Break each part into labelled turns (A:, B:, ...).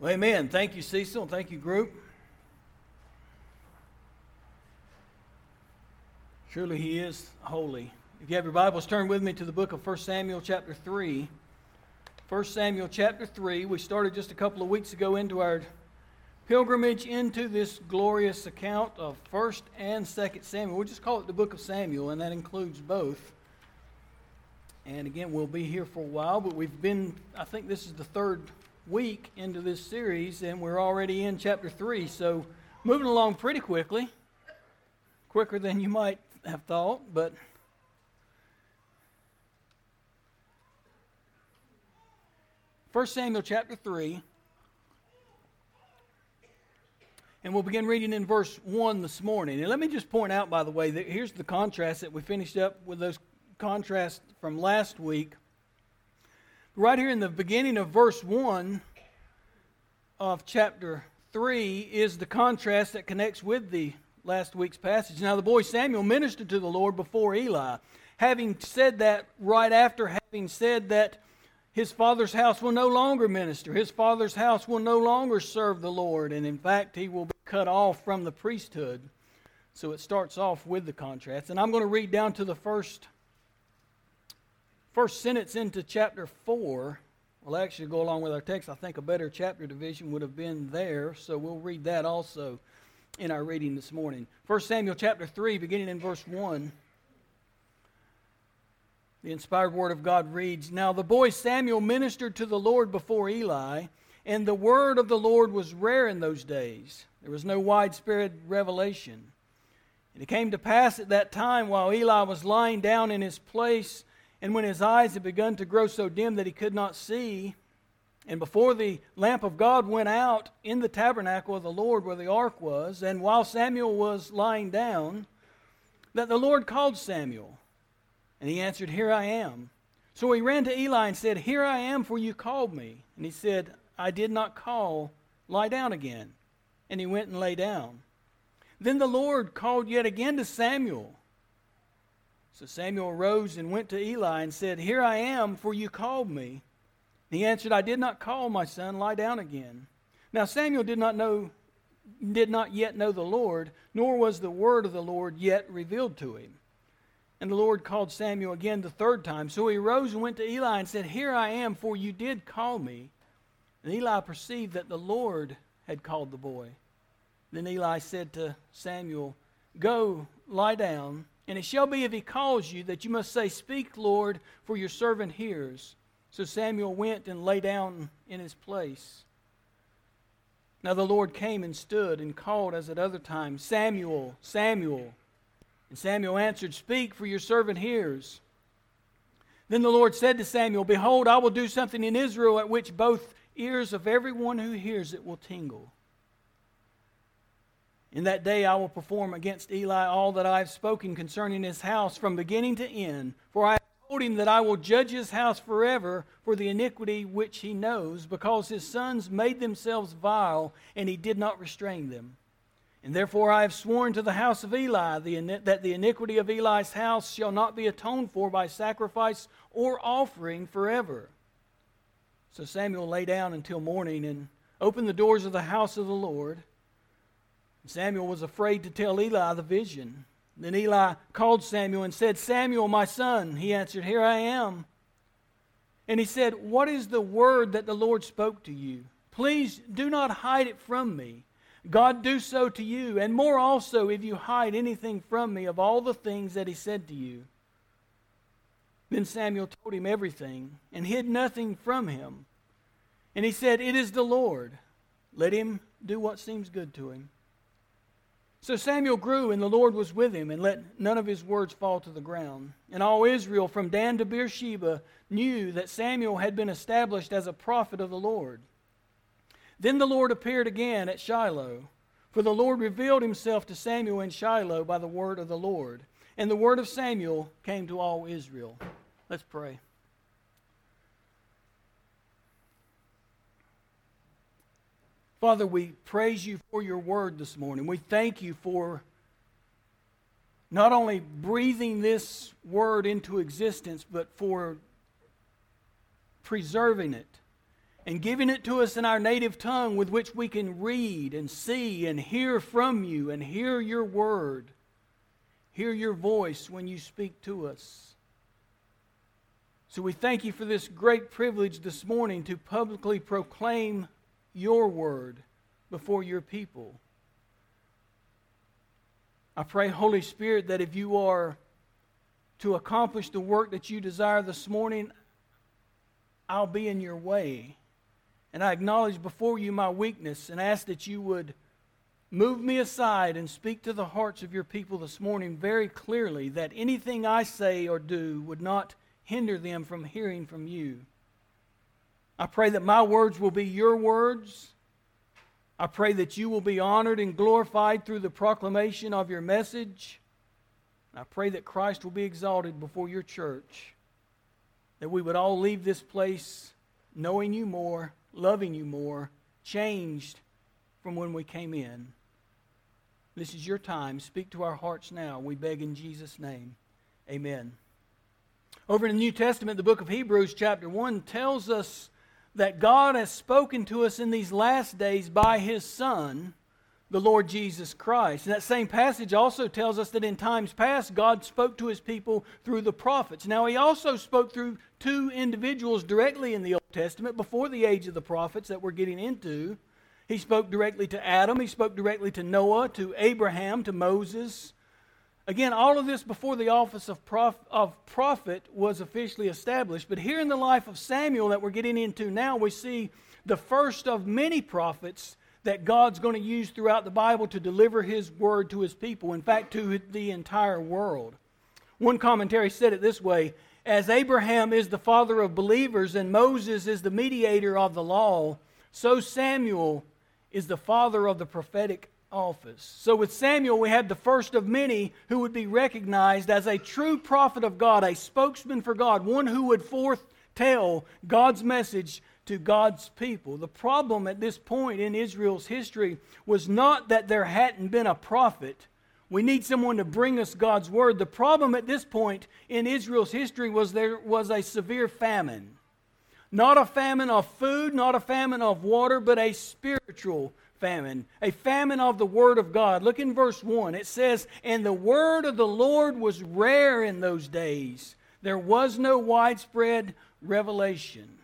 A: Well, amen. Thank you, Cecil. Thank you, group. Surely He is holy. If you have your Bibles, turn with me to the book of 1 Samuel chapter 3. 1 Samuel chapter 3. We started just a couple of weeks ago into our pilgrimage into this glorious account of 1st and 2nd Samuel. We'll just call it the book of Samuel, and that includes both. And again, we'll be here for a while, but I think this is the third week into this series, and we're already in chapter 3, so moving along pretty quickly, quicker than you might have thought, but 1 Samuel chapter 3, and we'll begin reading in verse 1 this morning. And let me just point out, by the way, that here's the contrast that we finished up with, those contrasts from last week. Right here in the beginning of verse 1 of chapter 3 is the contrast that connects with the last week's passage. Now the boy Samuel ministered to the Lord before Eli. Having said that, right after having said that his father's house will no longer minister, his father's house will no longer serve the Lord, and in fact he will be cut off from the priesthood. So it starts off with the contrast. And I'm going to read down to the first sentence into chapter 4 will actually go along with our text. I think a better chapter division would have been there, so we'll read that also in our reading this morning. 1 Samuel chapter 3, beginning in verse 1. The inspired word of God reads, "Now the boy Samuel ministered to the Lord before Eli, and the word of the Lord was rare in those days. There was no widespread revelation. And it came to pass at that time, while Eli was lying down in his place, and when his eyes had begun to grow so dim that he could not see, and before the lamp of God went out in the tabernacle of the Lord where the ark was, and while Samuel was lying down, that the Lord called Samuel. And he answered, 'Here I am.' So he ran to Eli and said, 'Here I am, for you called me.' And he said, 'I did not call. Lie down again.' And he went and lay down. Then the Lord called yet again to Samuel. So Samuel arose and went to Eli and said, 'Here I am, for you called me.' And he answered, 'I did not call, my son. Lie down again.' Now Samuel did not yet know the Lord, nor was the word of the Lord yet revealed to him. And the Lord called Samuel again the third time. So he arose and went to Eli and said, 'Here I am, for you did call me.' And Eli perceived that the Lord had called the boy. Then Eli said to Samuel, 'Go, lie down. And it shall be, if he calls you, that you must say, Speak, Lord, for your servant hears.' So Samuel went and lay down in his place. Now the Lord came and stood and called as at other times, 'Samuel, Samuel.' And Samuel answered, 'Speak, for your servant hears.' Then the Lord said to Samuel, 'Behold, I will do something in Israel at which both ears of everyone who hears it will tingle. In that day I will perform against Eli all that I have spoken concerning his house from beginning to end. For I have told him that I will judge his house forever for the iniquity which he knows, because his sons made themselves vile, and he did not restrain them. And therefore I have sworn to the house of Eli that the iniquity of Eli's house shall not be atoned for by sacrifice or offering forever.' So Samuel lay down until morning and opened the doors of the house of the Lord. Samuel was afraid to tell Eli the vision. Then Eli called Samuel and said, 'Samuel, my son.' He answered, 'Here I am.' And he said, 'What is the word that the Lord spoke to you? Please do not hide it from me. God do so to you, and more also if you hide anything from me of all the things that he said to you.' Then Samuel told him everything and hid nothing from him. And he said, 'It is the Lord. Let him do what seems good to him.' So Samuel grew, and the Lord was with him, and let none of his words fall to the ground. And all Israel, from Dan to Beersheba, knew that Samuel had been established as a prophet of the Lord. Then the Lord appeared again at Shiloh, for the Lord revealed himself to Samuel in Shiloh by the word of the Lord. And the word of Samuel came to all Israel." Let's pray. Father, we praise you for your word this morning. We thank you for not only breathing this word into existence, but for preserving it and giving it to us in our native tongue with which we can read and see and hear from you and hear your word, hear your voice when you speak to us. So we thank you for this great privilege this morning to publicly proclaim your word before your people. I pray, Holy Spirit, that if you are to accomplish the work that you desire this morning, I'll be in your way. And I acknowledge before you my weakness and ask that you would move me aside and speak to the hearts of your people this morning very clearly, that anything I say or do would not hinder them from hearing from you. I pray that my words will be your words. I pray that you will be honored and glorified through the proclamation of your message. I pray that Christ will be exalted before your church, that we would all leave this place knowing you more, loving you more, changed from when we came in. This is your time. Speak to our hearts now. We beg in Jesus' name. Amen. Over in the New Testament, the book of Hebrews chapter 1 tells us that God has spoken to us in these last days by His Son, the Lord Jesus Christ. And that same passage also tells us that in times past, God spoke to His people through the prophets. Now, He also spoke through two individuals directly in the Old Testament before the age of the prophets that we're getting into. He spoke directly to Adam. He spoke directly to Noah, to Abraham, to Moses. Again, all of this before the office of prophet was officially established. But here in the life of Samuel that we're getting into now, we see the first of many prophets that God's going to use throughout the Bible to deliver His word to His people, in fact, to the entire world. One commentary said it this way: as Abraham is the father of believers and Moses is the mediator of the law, so Samuel is the father of the prophetic office. So with Samuel, we had the first of many who would be recognized as a true prophet of God, a spokesman for God, one who would foretell God's message to God's people. The problem at this point in Israel's history was not that there hadn't been a prophet. We need someone to bring us God's word. The problem at this point in Israel's history was there was a severe famine. Not a famine of food, not a famine of water, but a spiritual famine, a famine of the Word of God. Look in verse 1. It says, "And the word of the Lord was rare in those days. There was no widespread revelation."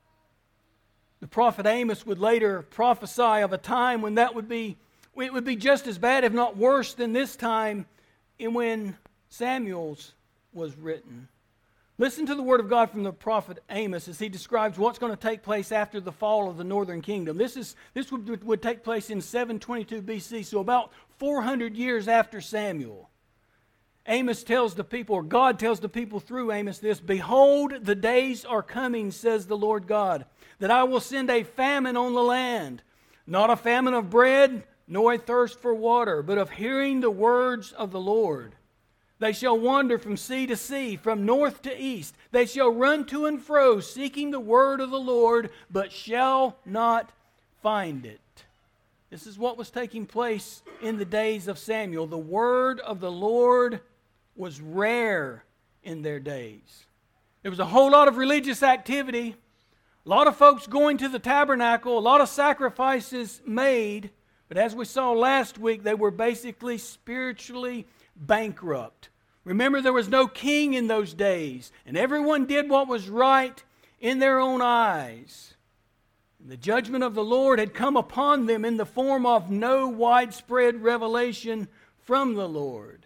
A: The prophet Amos would later prophesy of a time when it would be just as bad, if not worse, than this time when Samuel's was written. Listen to the word of God from the prophet Amos as he describes what's going to take place after the fall of the northern kingdom. This would take place in 722 BC, so about 400 years after Samuel. Amos tells the people, or God tells the people through Amos this: "Behold, the days are coming, says the Lord God, that I will send a famine on the land, not a famine of bread, nor a thirst for water, but of hearing the words of the Lord. They shall wander from sea to sea, from north to east. They shall run to and fro, seeking the word of the Lord, but shall not find it." This is what was taking place in the days of Samuel. The word of the Lord was rare in their days. There was a whole lot of religious activity, a lot of folks going to the tabernacle, a lot of sacrifices made, but as we saw last week, they were basically spiritually bankrupt. Remember, there was no king in those days, and everyone did what was right in their own eyes. And the judgment of the Lord had come upon them in the form of no widespread revelation from the Lord.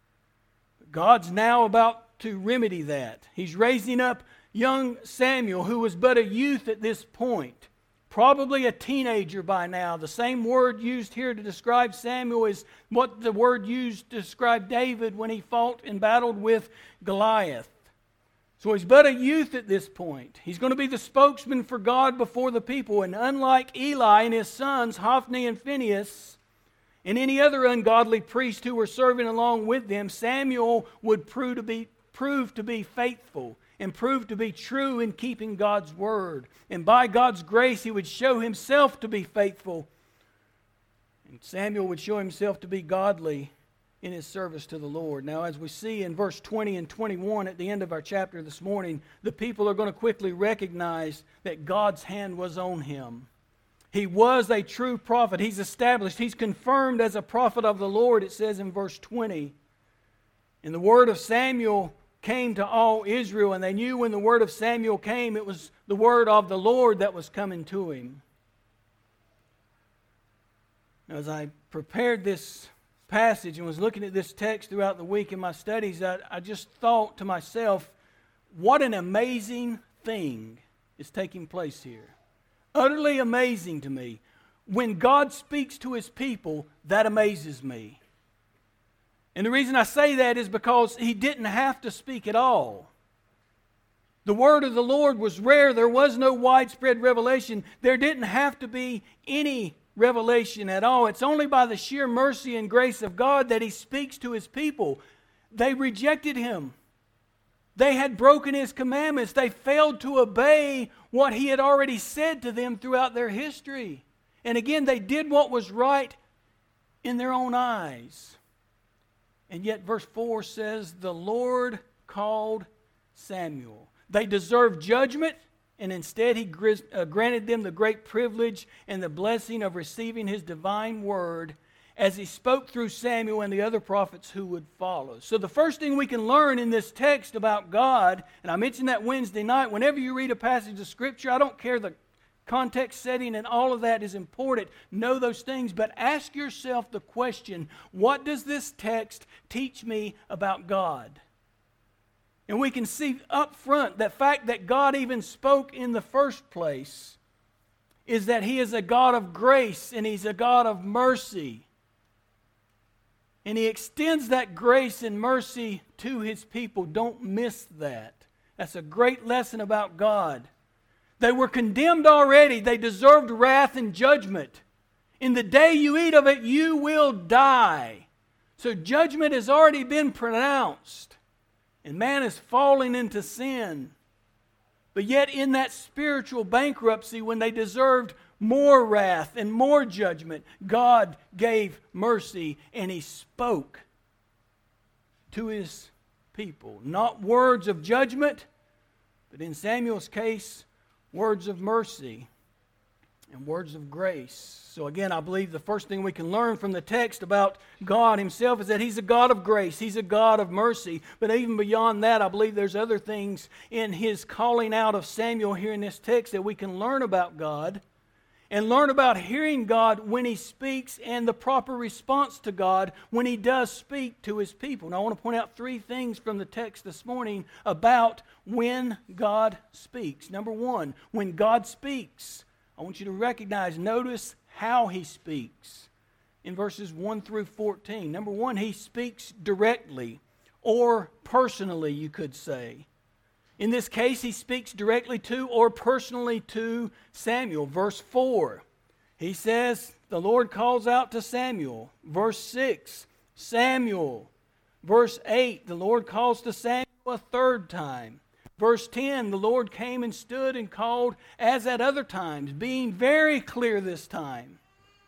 A: But God's now about to remedy that. He's raising up young Samuel, who was but a youth at this point, probably a teenager by now. The same word used here to describe Samuel is what the word used to describe David when he fought and battled with Goliath. So he's but a youth at this point. He's going to be the spokesman for God before the people. And unlike Eli and his sons, Hophni and Phinehas, and any other ungodly priest who were serving along with them, Samuel would prove to be faithful and prove to be true in keeping God's word. And by God's grace, he would show himself to be faithful. And Samuel would show himself to be godly in his service to the Lord. Now, as we see in verse 20 and 21 at the end of our chapter this morning, the people are going to quickly recognize that God's hand was on him. He was a true prophet. He's established. He's confirmed as a prophet of the Lord, it says in verse 20. And the word of Samuel came to all Israel, and they knew when the word of Samuel came, it was the word of the Lord that was coming to him. Now, as I prepared this passage and was looking at this text throughout the week in my studies, I just thought to myself, what an amazing thing is taking place here. Utterly amazing to me. When God speaks to his people, that amazes me. And the reason I say that is because he didn't have to speak at all. The word of the Lord was rare. There was no widespread revelation. There didn't have to be any revelation at all. It's only by the sheer mercy and grace of God that he speaks to his people. They rejected him. They had broken his commandments. They failed to obey what he had already said to them throughout their history. And again, they did what was right in their own eyes. And yet verse 4 says, the Lord called Samuel. They deserved judgment, and instead he granted them the great privilege and the blessing of receiving his divine word as he spoke through Samuel and the other prophets who would follow. So the first thing we can learn in this text about God, and I mentioned that Wednesday night, whenever you read a passage of Scripture, I don't care the context setting and all of that is important. Know those things, but ask yourself the question, what does this text teach me about God? And we can see up front the fact that God even spoke in the first place is that he is a God of grace and he's a God of mercy. And he extends that grace and mercy to his people. Don't miss that. That's a great lesson about God. They were condemned already. They deserved wrath and judgment. In the day you eat of it, you will die. So judgment has already been pronounced. And man is falling into sin. But yet in that spiritual bankruptcy, when they deserved more wrath and more judgment, God gave mercy and he spoke to his people. Not words of judgment, but in Samuel's case, words of mercy and words of grace. So again, I believe the first thing we can learn from the text about God himself is that he's a God of grace. He's a God of mercy. But even beyond that, I believe there's other things in his calling out of Samuel here in this text that we can learn about God and learn about hearing God when he speaks and the proper response to God when he does speak to his people. Now I want to point out three things from the text this morning about when God speaks. Number one, when God speaks, I want you to recognize, notice how he speaks in verses 1 through 14. Number one, he speaks directly or personally, you could say. In this case, he speaks directly to or personally to Samuel. Verse 4, he says, the Lord calls out to Samuel. Verse 6, Samuel. Verse 8, the Lord calls to Samuel a third time. Verse 10, the Lord came and stood and called as at other times, being very clear this time.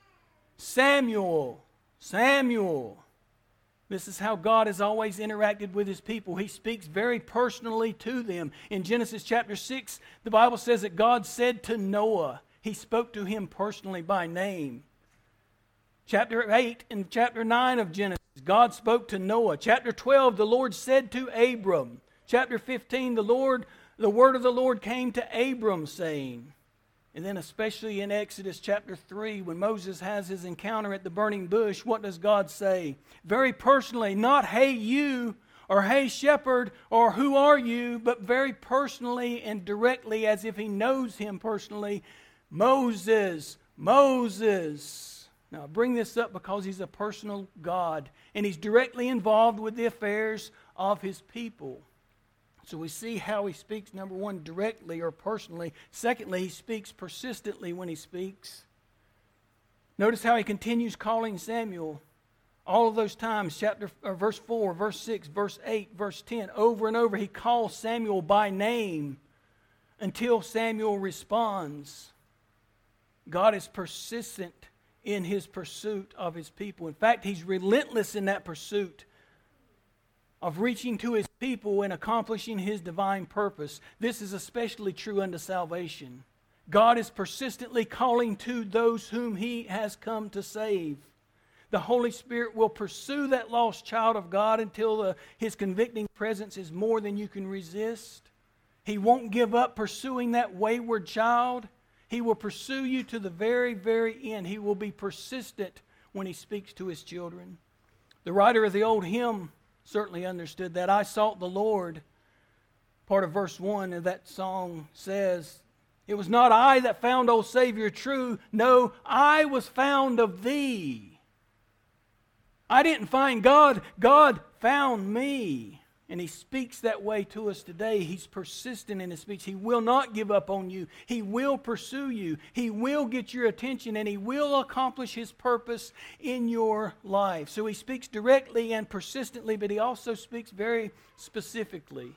A: Samuel, Samuel. This is how God has always interacted with his people. He speaks very personally to them. In Genesis chapter 6, the Bible says that God said to Noah, he spoke to him personally by name. Chapter 8 and chapter 9 of Genesis, God spoke to Noah. Chapter 12, the Lord said to Abram. Chapter 15, the word of the Lord came to Abram, saying, and then especially in Exodus chapter 3, when Moses has his encounter at the burning bush, what does God say? Very personally, not hey you, or hey shepherd, or who are you, but very personally and directly as if he knows him personally, Moses, Moses. Now I bring this up because he's a personal God, and he's directly involved with the affairs of his people. So we see how he speaks, number one, directly or personally. Secondly, he speaks persistently when he speaks. Notice how he continues calling Samuel all of those times, verse 4, verse 6, verse 8, verse 10. Over and over he calls Samuel by name until Samuel responds. God is persistent in his pursuit of his people. In fact, he's relentless in that pursuit of reaching to his people and accomplishing his divine purpose. This is especially true unto salvation. God is persistently calling to those whom he has come to save. The Holy Spirit will pursue that lost child of God until his convicting presence is more than you can resist. He won't give up pursuing that wayward child. He will pursue you to the very, very end. He will be persistent when he speaks to his children. The writer of the old hymn certainly understood that. I sought the Lord. Part of verse 1 of that song says, it was not I that found, O Savior, true. No, I was found of thee. I didn't find God. God found me. And he speaks that way to us today. He's persistent in his speech. He will not give up on you. He will pursue you. He will get your attention, and he will accomplish his purpose in your life. So he speaks directly and persistently, but he also speaks very specifically.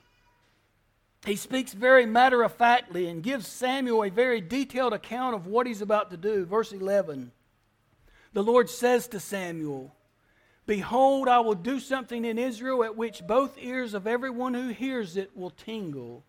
A: He speaks very matter-of-factly and gives Samuel a very detailed account of what he's about to do. Verse 11, the Lord says to Samuel, behold, I will do something in Israel at which both ears of everyone who hears it will tingle.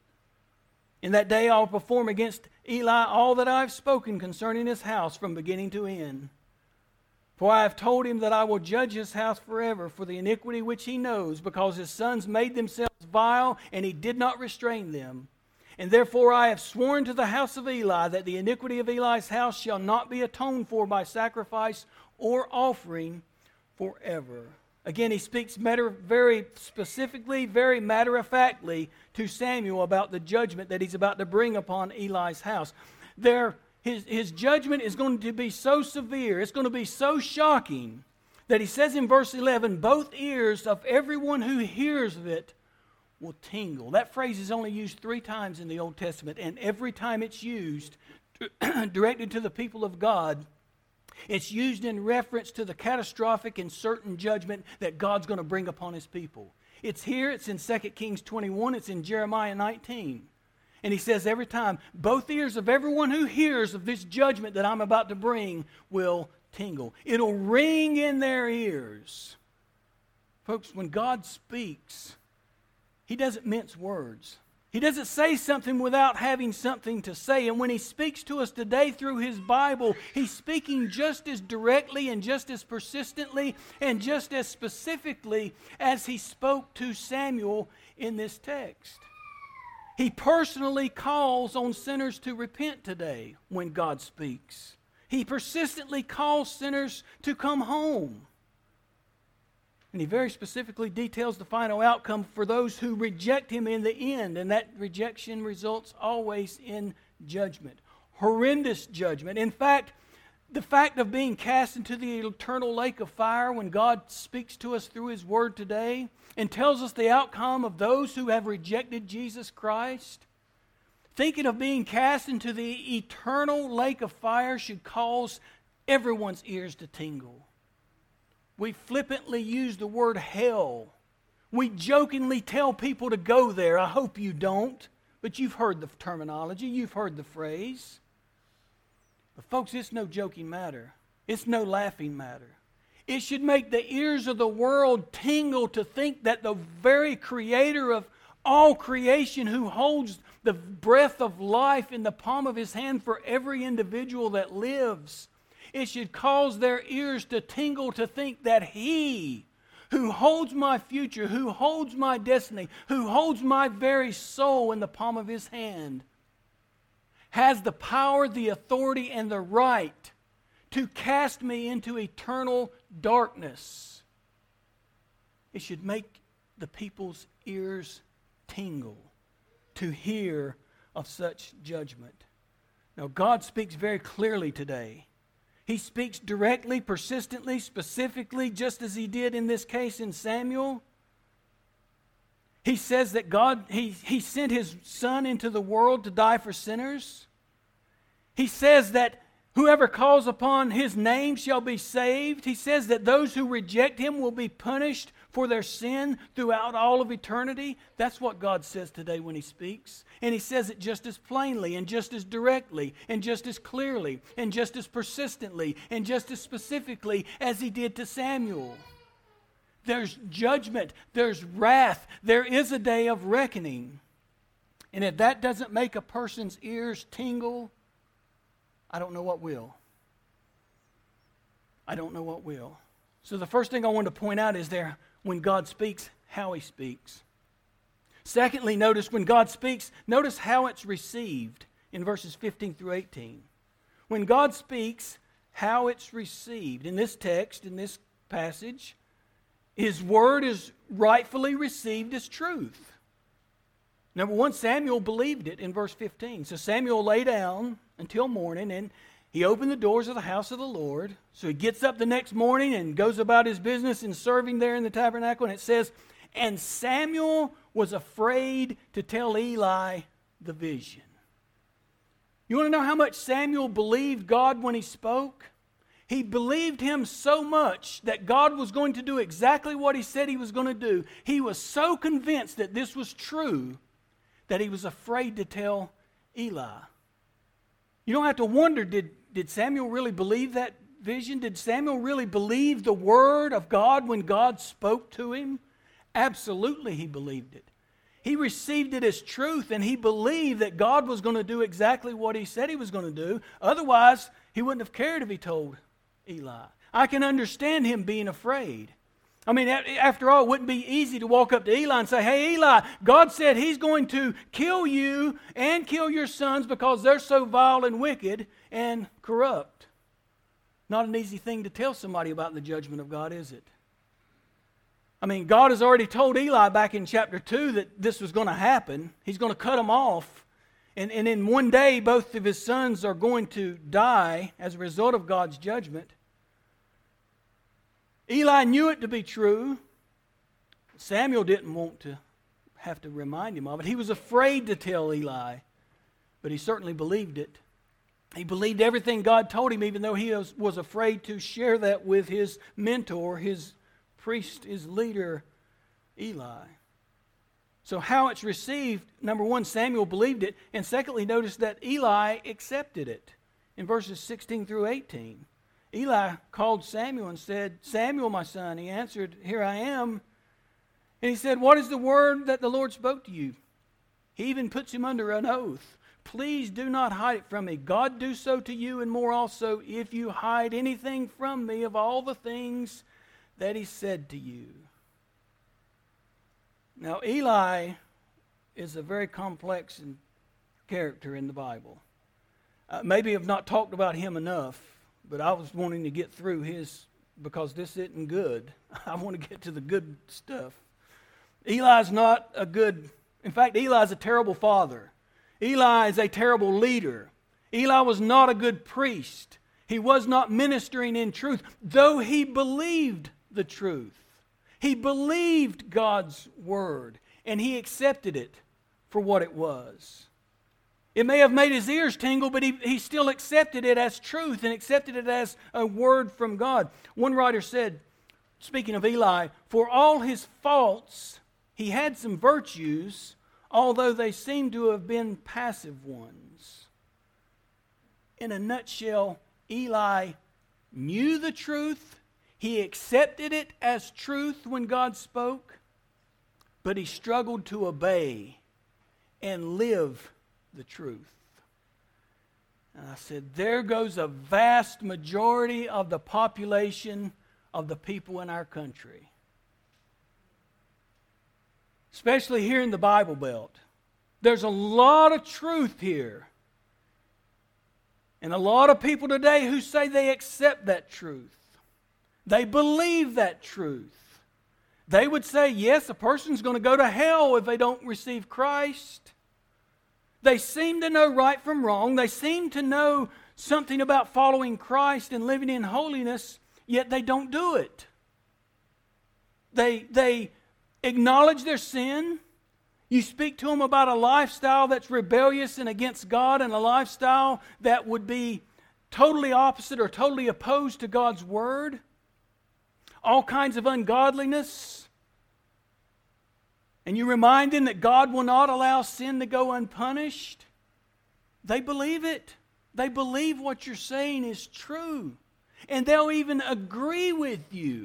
A: In that day I will perform against Eli all that I have spoken concerning his house from beginning to end. For I have told him that I will judge his house forever for the iniquity which he knows, because his sons made themselves vile, and he did not restrain them. And therefore I have sworn to the house of Eli that the iniquity of Eli's house shall not be atoned for by sacrifice or offering forever. Again, he speaks very specifically, very matter-of-factly to Samuel about the judgment that he's about to bring upon Eli's house. His judgment is going to be so severe, it's going to be so shocking, that he says in verse 11, both ears of everyone who hears of it will tingle. That phrase is only used 3 times in the Old Testament, and every time it's used, directed to the people of God, it's used in reference to the catastrophic and certain judgment that God's going to bring upon his people. It's here, it's in 2 Kings 21, it's in Jeremiah 19. And he says every time, both ears of everyone who hears of this judgment that I'm about to bring will tingle. It'll ring in their ears. Folks, when God speaks, he doesn't mince words. He doesn't say something without having something to say. And when he speaks to us today through his Bible, he's speaking just as directly and just as persistently and just as specifically as he spoke to Samuel in this text. He personally calls on sinners to repent today when God speaks. He persistently calls sinners to come home. And he very specifically details the final outcome for those who reject him in the end. And that rejection results always in judgment. Horrendous judgment. In fact, the fact of being cast into the eternal lake of fire when God speaks to us through his word today and tells us the outcome of those who have rejected Jesus Christ, thinking of being cast into the eternal lake of fire should cause everyone's ears to tingle. We flippantly use the word hell. We jokingly tell people to go there. I hope you don't, but you've heard the terminology, you've heard the phrase. But folks, it's no joking matter. It's no laughing matter. It should make the ears of the world tingle to think that the very creator of all creation, who holds the breath of life in the palm of his hand for every individual that lives, it should cause their ears to tingle to think that he, who holds my future, who holds my destiny, who holds my very soul in the palm of his hand, has the power, the authority, and the right to cast me into eternal darkness. It should make the people's ears tingle to hear of such judgment. Now, God speaks very clearly today. He speaks directly, persistently, specifically, just as he did in this case in Samuel. He says that God, he sent his Son into the world to die for sinners. He says that whoever calls upon his name shall be saved. He says that those who reject him will be punished for their sin throughout all of eternity? That's what God says today when He speaks. And He says it just as plainly and just as directly and just as clearly and just as persistently and just as specifically as He did to Samuel. There's judgment, there's wrath, there is a day of reckoning. And if that doesn't make a person's ears tingle, I don't know what will. I don't know what will. So the first thing I want to point out is there, when God speaks, how He speaks. Secondly, notice when God speaks, notice how it's received in verses 15 through 18. When God speaks, how it's received. In this text, in this passage, His word is rightfully received as truth. Number one, Samuel believed it in verse 15. So Samuel lay down until morning, and he opened the doors of the house of the Lord. So he gets up the next morning and goes about his business in serving there in the tabernacle. And it says, and Samuel was afraid to tell Eli the vision. You want to know how much Samuel believed God when he spoke? He believed Him so much that God was going to do exactly what He said He was going to do. He was so convinced that this was true that he was afraid to tell Eli. You don't have to wonder, did Samuel really believe that vision? Did Samuel really believe the word of God when God spoke to him? Absolutely he believed it. He received it as truth, and he believed that God was going to do exactly what He said He was going to do. Otherwise, he wouldn't have cared if he told Eli. I can understand him being afraid. I mean, after all, it wouldn't be easy to walk up to Eli and say, hey, Eli, God said He's going to kill you and kill your sons because they're so vile and wicked and corrupt. Not an easy thing to tell somebody about the judgment of God, is it? I mean, God has already told Eli back in chapter 2 that this was going to happen. He's going to cut them off. And in one day, both of his sons are going to die as a result of God's judgment. Eli knew it to be true. Samuel didn't want to have to remind him of it. He was afraid to tell Eli, but he certainly believed it. He believed everything God told him, even though he was afraid to share that with his mentor, his priest, his leader, Eli. So how it's received, number one, Samuel believed it, and secondly, notice that Eli accepted it in verses 16 through 18. Eli called Samuel and said, Samuel, my son. He answered, here I am. And he said, what is the word that the Lord spoke to you? He even puts him under an oath. Please do not hide it from me. God do so to you and more also if you hide anything from me of all the things that He said to you. Now, Eli is a very complex character in the Bible. Maybe I've not talked about him enough, but I was wanting to get through his, because this isn't good. I want to get to the good stuff. Eli's not a good, in fact, Eli's a terrible father. Eli is a terrible leader. Eli was not a good priest. He was not ministering in truth, though he believed the truth. He believed God's word, and he accepted it for what it was. It may have made his ears tingle, but he still accepted it as truth and accepted it as a word from God. One writer said, speaking of Eli, for all his faults, he had some virtues, although they seem to have been passive ones. In a nutshell, Eli knew the truth. He accepted it as truth when God spoke, but he struggled to obey and live the truth. And I said, there goes a vast majority of the population of the people in our country. Especially here in the Bible Belt. There's a lot of truth here. And a lot of people today who say they accept that truth. They believe that truth. They would say, yes, a person's going to go to hell if they don't receive Christ. They seem to know right from wrong. They seem to know something about following Christ and living in holiness, yet they don't do it. They acknowledge their sin. You speak to them about a lifestyle that's rebellious and against God, and a lifestyle that would be totally opposite or totally opposed to God's word. All kinds of ungodliness. and you remind them that God will not allow sin to go unpunished, they believe it. They believe what you're saying is true. And they'll even agree with you.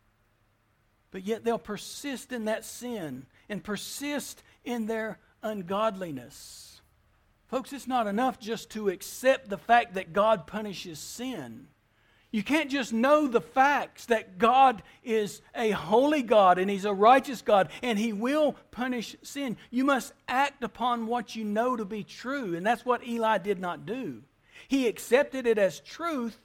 A: But yet they'll persist in that sin and persist in their ungodliness. Folks, it's not enough just to accept the fact that God punishes sin. You can't just know the facts that God is a holy God and He's a righteous God and He will punish sin. You must act upon what you know to be true, and that's what Eli did not do. He accepted it as truth.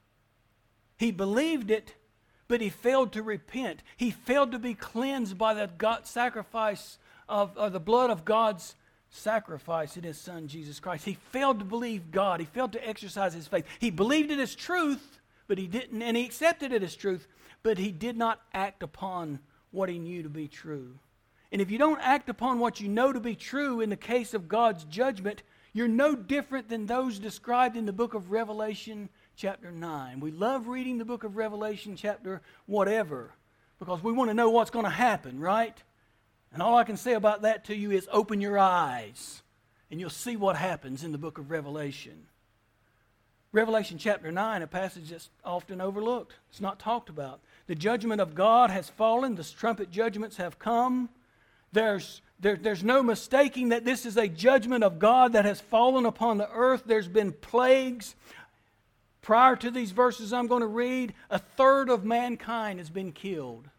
A: He believed it, but he failed to repent. He failed to be cleansed by the sacrifice of the blood of God's sacrifice in His Son, Jesus Christ. He failed to believe God. He failed to exercise his faith. He believed it as truth, but he didn't, and he accepted it as truth, but he did not act upon what he knew to be true. And if you don't act upon what you know to be true in the case of God's judgment, you're no different than those described in the book of Revelation chapter 9. We love reading the book of Revelation chapter whatever because we want to know what's going to happen, right? And all I can say about that to you is open your eyes and you'll see what happens in the book of Revelation. Revelation chapter 9, a passage that's often overlooked. It's not talked about. The judgment of God has fallen. The trumpet judgments have come. There's no mistaking that this is a judgment of God that has fallen upon the earth. There's been plagues. Prior to these verses I'm going to read, a third of mankind has been killed.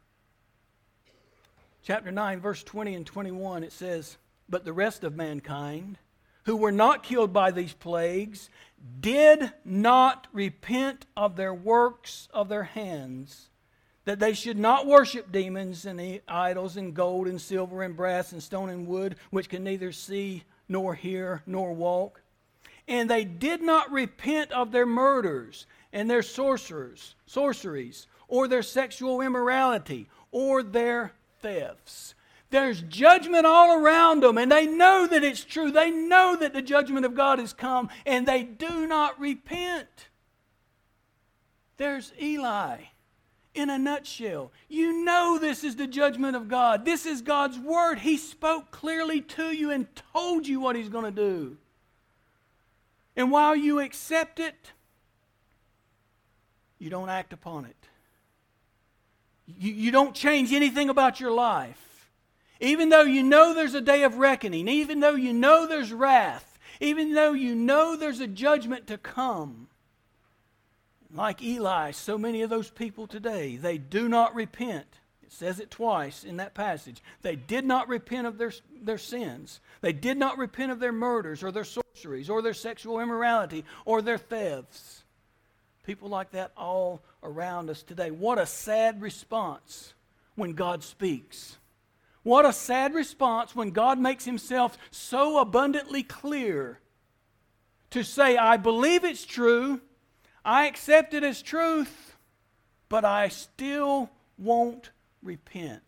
A: Chapter 9, verse 20 and 21, it says, "But the rest of mankind, who were not killed by these plagues, did not repent of their works of their hands, that they should not worship demons and idols and gold and silver and brass and stone and wood, which can neither see nor hear nor walk. And they did not repent of their murders and their sorceries, or their sexual immorality, or their thefts." There's judgment all around them, and they know that it's true. They know that the judgment of God has come, and they do not repent. There's Eli in a nutshell. You know this is the judgment of God. This is God's word. He spoke clearly to you and told you what He's going to do. And while you accept it, you don't act upon it. You don't change anything about your life. Even though you know there's a day of reckoning, even though you know there's wrath, even though you know there's a judgment to come. Like Eli, so many of those people today, they do not repent. It says it twice in that passage. They did not repent of their sins. They did not repent of their murders or their sorceries or their sexual immorality or their thefts. People like that all around us today. What a sad response when God speaks. What a sad response when God makes Himself so abundantly clear to say, I believe it's true, I accept it as truth, but I still won't repent.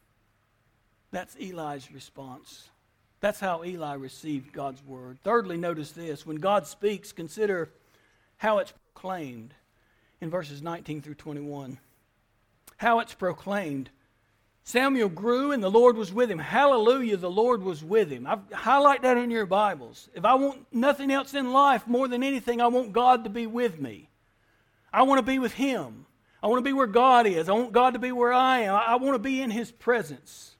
A: That's Eli's response. That's how Eli received God's word. Thirdly, notice this. When God speaks, consider how it's proclaimed in verses 19 through 21. How it's proclaimed. Samuel grew and the Lord was with him. Hallelujah, the Lord was with him. Highlight that in your Bibles. If I want nothing else in life more than anything, I want God to be with me. I want to be with Him. I want to be where God is. I want God to be where I am. I want to be in His presence.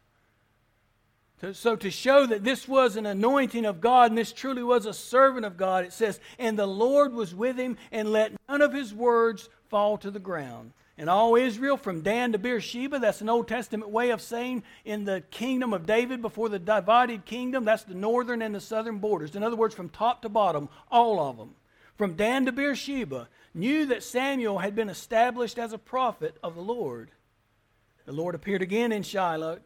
A: So to show that this was an anointing of God and this truly was a servant of God, it says, "And the Lord was with him and let none of his words fall to the ground. And all Israel from Dan to Beersheba," that's an Old Testament way of saying in the kingdom of David before the divided kingdom, that's the northern and the southern borders. In other words, from top to bottom, all of them. From Dan to Beersheba, knew that Samuel had been established as a prophet of the Lord. The Lord appeared again in Shiloh,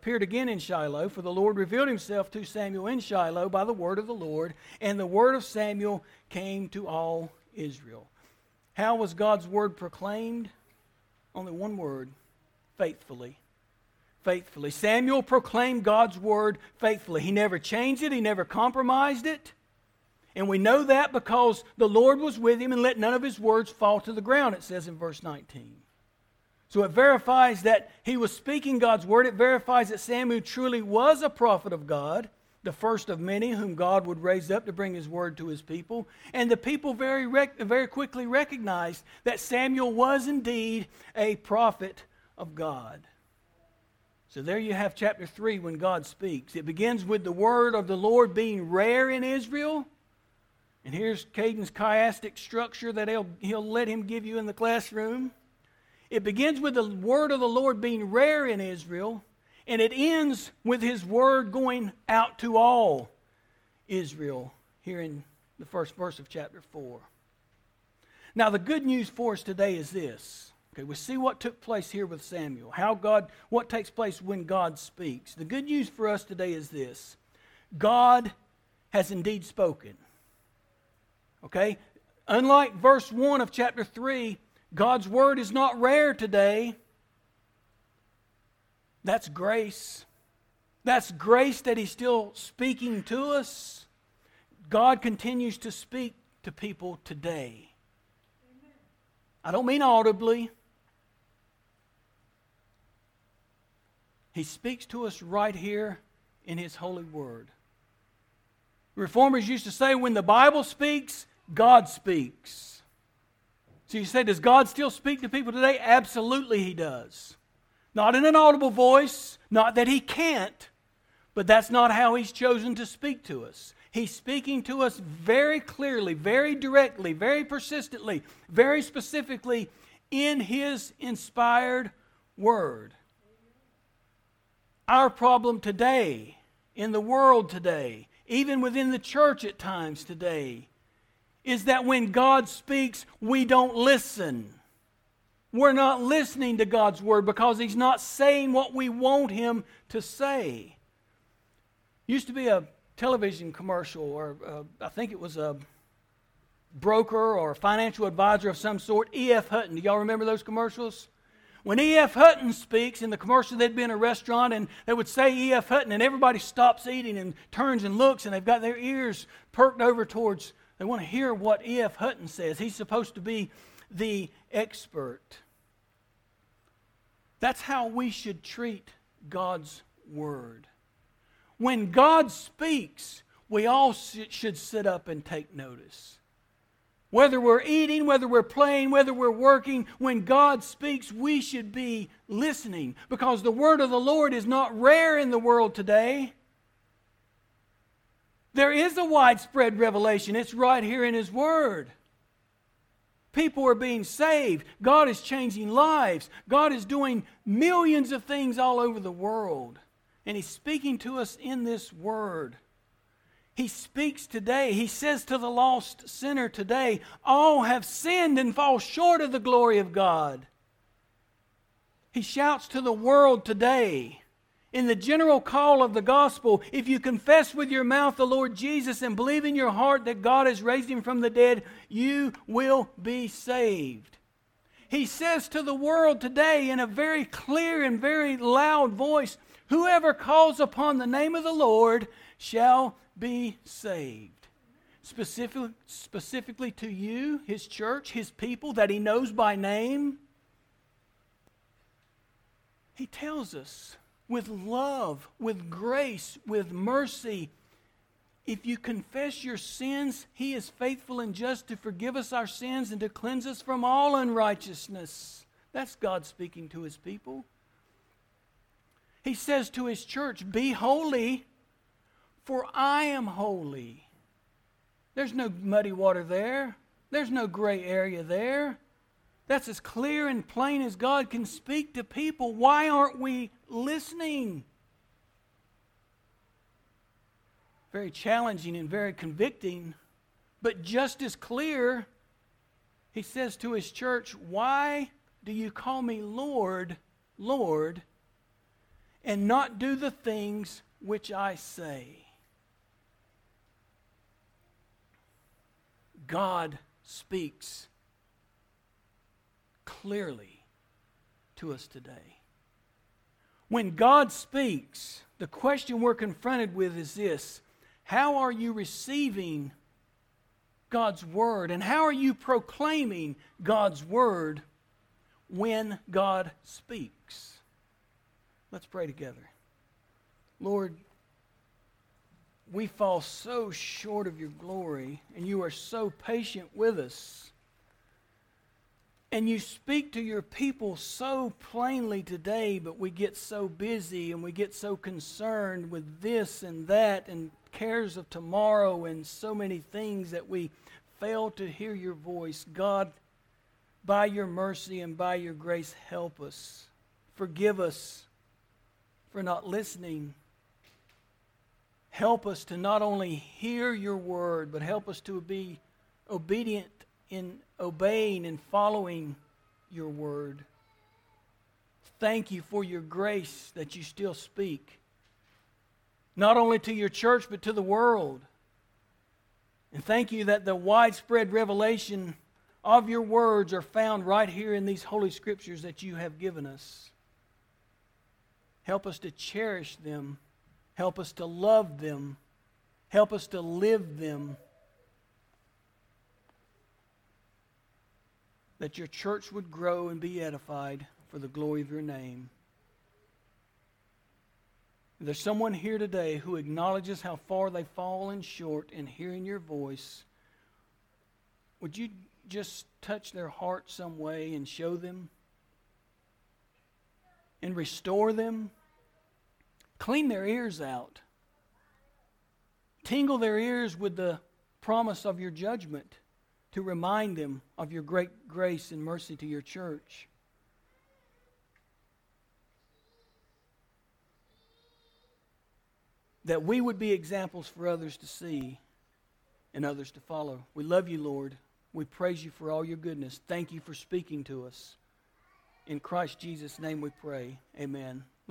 A: for the Lord revealed Himself to Samuel in Shiloh by the word of the Lord, and the word of Samuel came to all Israel. How was God's word proclaimed? Only one word: faithfully. Faithfully. Samuel proclaimed God's word faithfully. He never changed it. He never compromised it. And we know that because the Lord was with him and let none of His words fall to the ground, it says in verse 19. So it verifies that he was speaking God's word. It verifies that Samuel truly was a prophet of God, the first of many whom God would raise up to bring his word to his people. And the people very quickly recognized that Samuel was indeed a prophet of God. So there you have chapter 3 when God speaks. It begins with the word of the Lord being rare in Israel. And here's Caden's chiastic structure that he'll let him give you in the classroom. It begins with the word of the Lord being rare in Israel, and it ends with his word going out to all Israel here in the first verse of chapter 4. Now the good news for us today is this. Okay, we see what took place here with Samuel, what takes place when God speaks. The good news for us today is this. God has indeed spoken. Okay? Unlike verse 1 of chapter 3, God's word is not rare today. That's grace. That's grace that he's still speaking to us. God continues to speak to people today. I don't mean audibly. He speaks to us right here in his holy word. Reformers used to say, when the Bible speaks, God speaks. So you say, does God still speak to people today? Absolutely he does. Not in an audible voice, not that he can't, but that's not how he's chosen to speak to us. He's speaking to us very clearly, very directly, very persistently, very specifically in his inspired word. Our problem today, in the world today, even within the church at times today, is that when God speaks, we don't listen. We're not listening to God's word because he's not saying what we want him to say. Used to be a television commercial, or I think it was a broker or a financial advisor of some sort, E.F. Hutton. Do y'all remember those commercials? When E.F. Hutton speaks, in the commercial they'd be in a restaurant and they would say E.F. Hutton and everybody stops eating and turns and looks and they've got their ears perked over towards, they want to hear what E.F. Hutton says. He's supposed to be the expert. That's how we should treat God's word. When God speaks, we all should sit up and take notice. Whether we're eating, whether we're playing, whether we're working, when God speaks, we should be listening. Because the word of the Lord is not rare in the world today. There is a widespread revelation. It's right here in his word. People are being saved. God is changing lives. God is doing millions of things all over the world. And he's speaking to us in this word. He speaks today. He says to the lost sinner today, all have sinned and fall short of the glory of God. He shouts to the world today, in the general call of the gospel, if you confess with your mouth the Lord Jesus and believe in your heart that God has raised him from the dead, you will be saved. He says to the world today in a very clear and very loud voice, whoever calls upon the name of the Lord shall be saved. Specifically to you, his church, his people that he knows by name. He tells us with love, with grace, with mercy, if you confess your sins, he is faithful and just to forgive us our sins and to cleanse us from all unrighteousness. That's God speaking to his people. He says to his church, be holy, for I am holy. There's no muddy water there. There's no gray area there. That's as clear and plain as God can speak to people. Why aren't we listening? Very challenging and very convicting, but just as clear. He says to his church, why do you call me Lord, Lord, and not do the things which I say? God speaks clearly to us today. When God speaks, the question we're confronted with is this: how are you receiving God's word? And how are you proclaiming God's word when God speaks. Let's pray together. Lord, we fall so short of your glory, and you are so patient with us. And you speak to your people so plainly today, but we get so busy and we get so concerned with this and that and cares of tomorrow and so many things that we fail to hear your voice. God, by your mercy and by your grace, help us. Forgive us for not listening. Help us to not only hear your word, but help us to be obedient in obeying and following your word. Thank you for your grace that you still speak, not only to your church, but to the world. And thank you that the widespread revelation of your words are found right here in these holy scriptures that you have given us. Help us to cherish them. Help us to love them. Help us to live them. That your church would grow and be edified for the glory of your name. If there's someone here today who acknowledges how far they've fallen short in hearing your voice, would you just touch their heart some way and show them and restore them? Clean their ears out. Tingle their ears with the promise of your judgment to remind them of your great grace and mercy to your church. That we would be examples for others to see and others to follow. We love you, Lord. We praise you for all your goodness. Thank you for speaking to us. In Christ Jesus' name we pray. Amen.